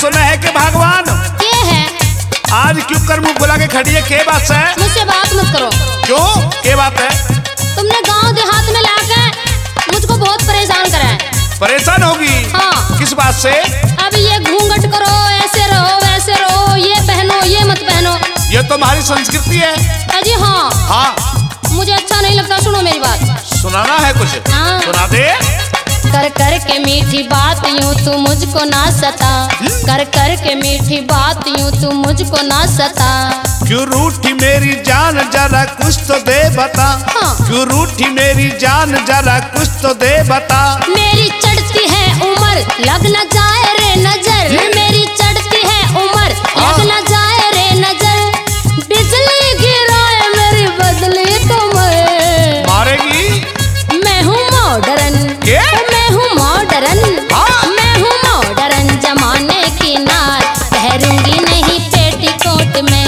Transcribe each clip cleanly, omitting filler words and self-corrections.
सुना है कि भगवान ये है। आज क्यों कर मुंह बुला के खड़ी है? के बात है? मुझसे बात मत करो। क्यों? के बात है? तुमने गांव देहात में लाके मुझको बहुत परेशान करा है। परेशान होगी? हाँ। किस बात से? अब ये घूंघट करो, ऐसे रहो, वैसे रहो, ये पहनो, ये मत पहनो। ये तो हमारी संस्कृति है। अजी हाँ। हाँ। मुझे अच्छा नहीं लगता। सुनो मेरी बात। सुनाना है कुछ? हाँ। सुना दे। कर कर के मीठी बात यूं तू मुझको ना सता, कर कर के मीठी बात यूं तू मुझको ना सता। क्यों रूठी मेरी जान जरा कुछ तो दे बता। हाँ। क्यों रूठी मेरी जान जरा कुछ तो दे बता। मेरी चढ़ती है उम्र लग न जाए रे नजर, मेरी चढ़ती है उम्र लग न जाए रे नजर। बिजली गिराए मेरी बदली तुम्हें मारेगी? मैं हूँ मॉडर्न, मैं हूँ मॉडर्न, मैं हूँ मॉडर्न जमाने की नार, पहरूंगी नहीं पेटीकोट में।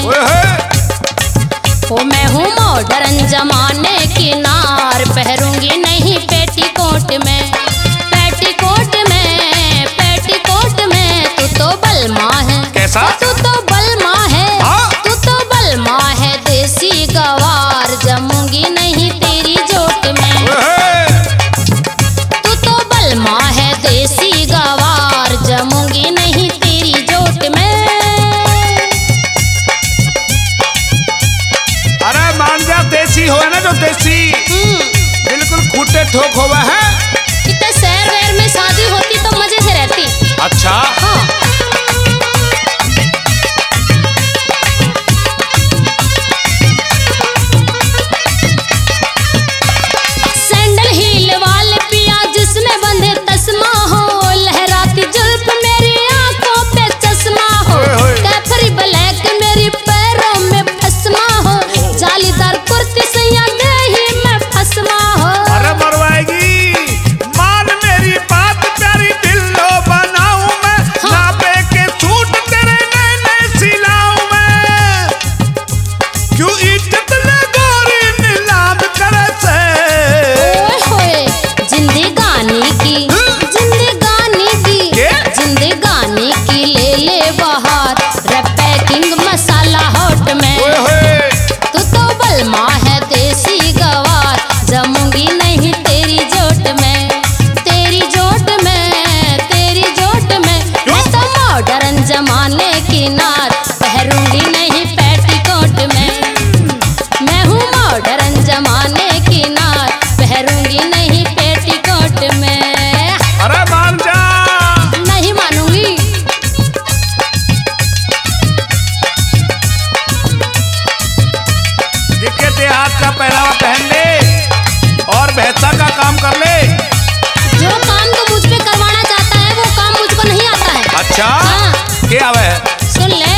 ओ मैं हूँ मॉडर्न जमाने की नार, पहरूंगी नहीं पेटीकोट में। पेटीकोट में, पेटीकोट में तू तो बलमा है। कैसा? तू तो बलमा है। तू तो बलमा है देसी गवार, जमूंगी नहीं तेरी जोट में। तू तो बलमा है देसी गवार, जमूंगी नहीं तेरी जोट में। अरे मान जा, देसी हो ना जो देसी, बिल्कुल खूटे ठोक हुआ है। कितने शहर वहर में शादी होती तो मजे से रहती। अच्छा। हाँ। सैंडल हील वाले पिया जिसमें बंधे तस्मा हो, लहराती जुल्फ मेरी आंखों पे चश्मा हो, कैफरी ब्लैक मेरी पैरों में फसमा हो, जालीदार कुर्ती सैया दही में फसमा हो। अरे मरवाएगी, मान मेरी बात प्यारी बिल्लो बनाऊं मैं, नापे के सूट तेरे नए नए सिलाऊं मैं। क्यों इज्जत ले गोरी नीलाम करे से। ओए होए जिंदगानी की, जिंदगानी की, जिंदगानी की ले ले बहार, पैकिंग मसाला हॉट में। तू तो बलमा है देसी गवार, जमूंगी नहीं तेरी जोट में, तेरी जोट में, तेरी जोट में। मैं तो मॉडर्न जमाने की नार, पहरूंगी नहीं पेटीकोट में। मैं हूँ मॉडर्न जमाने की नार, पहरूंगी नहीं पेटीकोट में। अरे मान जा। नहीं मानूंगी। दिखे देहात का पहनावा पहन ले और भैंसा का काम कर ले। जो काम तो मुझ पे करवाना चाहता है वो काम मुझको नहीं आता है। अच्छा। हाँ। क्या आवे? सुन ले।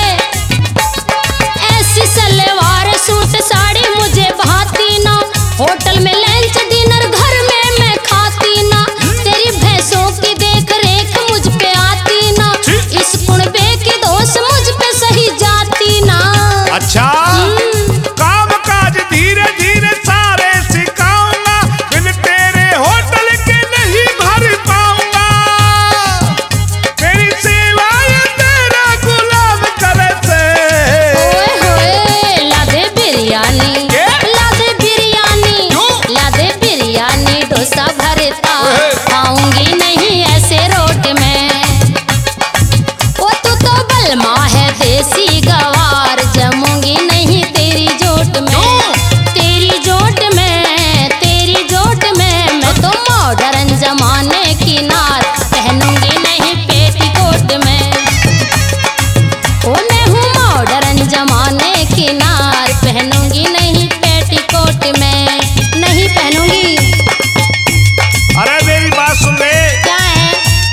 ऐसी सलवार सूट साड़ी मुझे भाती ना, होटल में लंच डिनर घर में मैं खाती ना, तेरी भैंसों की देख रेख मुझ पे आती ना, इस कुणबे की दोस्त मुझ पे सही जाती ना। अच्छा। काम काज धीरे धीरे सारे सिखाऊंगा, बिन तेरे होटल के नहीं भर पाऊंगा। तेरी सेवाएं तेरा गुलाम करे से। ओए होए ला दे बिरयानी, ला दे बिरयानी, ला दे बिरयानी डोसा भरता, आऊंगी नहीं ऐसे रोट में। ओ तू तो बलमा है देसी गवार, जमूंगी नहीं तेरी जोट में, तेरी जोट में, तेरी जोट में। मैं तो मॉडर्न जमाने की नार, पहनूंगी नहीं पेटीकोट में। ओ मैं हूँ मॉडर्न जमाने की नार, पहनूंगी नहीं पेटीकोट में, नहीं पहनूंगी। अरे मेरी बात सुन ले, क्या है?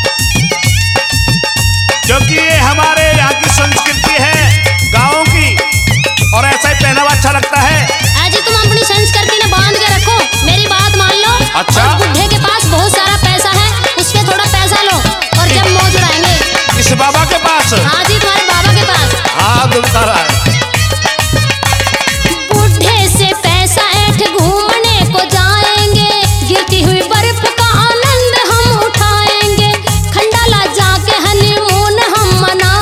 क्योंकि ये हमारे यहाँ की संस्कृति है, गाँव की, और ऐसा ही पहनावा अच्छा लगता है। आज तुम अपनी संस्कृति ने बांध के रखो, मेरी बात मान लो। अच्छा। और बुढ़े के पास बहुत सारा पैसा है, उससे थोड़ा पैसा लो और जब मौज उड़ाएंगे। इस बाबा के पास? हाँ जी, तुम्हारे बाबा के पास। हाँ दुलता रहा है। बुढ़े से पैसा ऐठ घूमने को जाएंगे, गिरती हुई बर्फ का आनंद हम उठाएंगे, खंडाला जाके हनीमून हम मना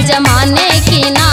जमाने की ना